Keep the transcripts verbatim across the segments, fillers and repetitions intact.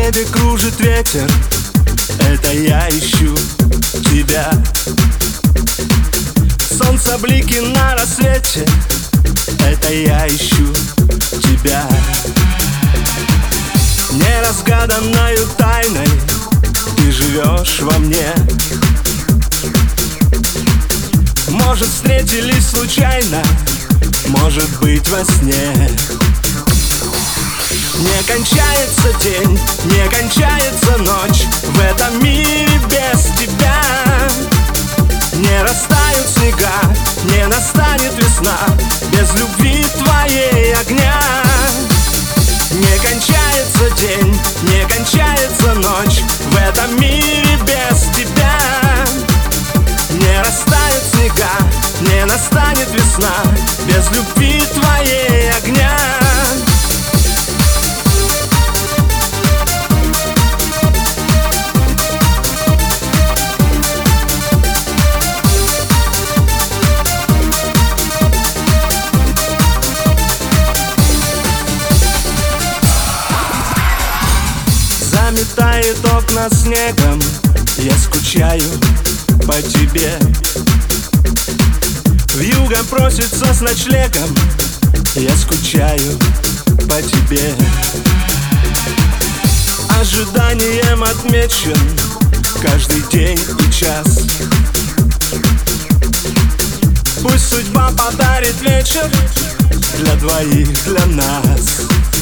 небе кружит ветер, это я ищу тебя. Солнце блики на рассвете, это я ищу тебя. Неразгаданною тайной ты живешь во мне. Может, встретились случайно, может быть, во сне. Не кончается день, не кончается ночь в этом мире без тебя. Не растают снега, не настанет весна без любви твоей огня. Не кончается день, не кончается ночь в этом мире без тебя. Не растают снега, не настанет весна без любви твоей огня. Заметает окна снегом, я скучаю по тебе. Вьюга просится с ночлегом, я скучаю по тебе. Ожиданием отмечен каждый день и час. Пусть судьба подарит вечер для двоих, для нас.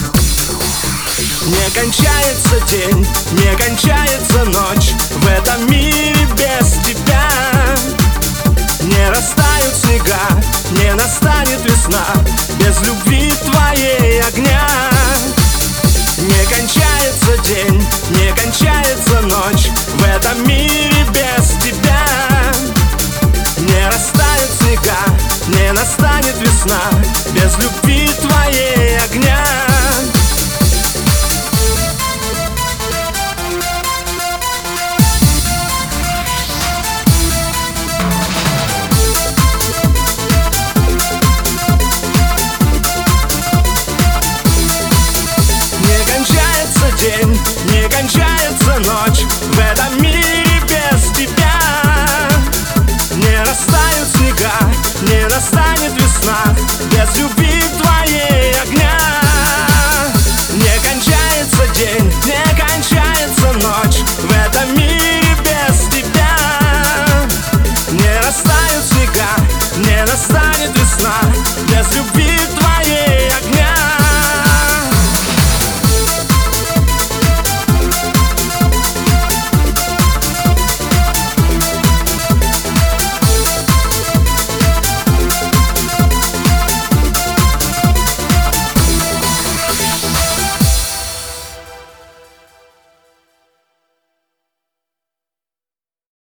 Не кончается день, не кончается ночь в этом мире без тебя. Не растают снега, не настанет весна без любви твоей огня. Не кончается день, не кончается ночь в этом мире без тебя. Не растают снега, не настанет весна без любви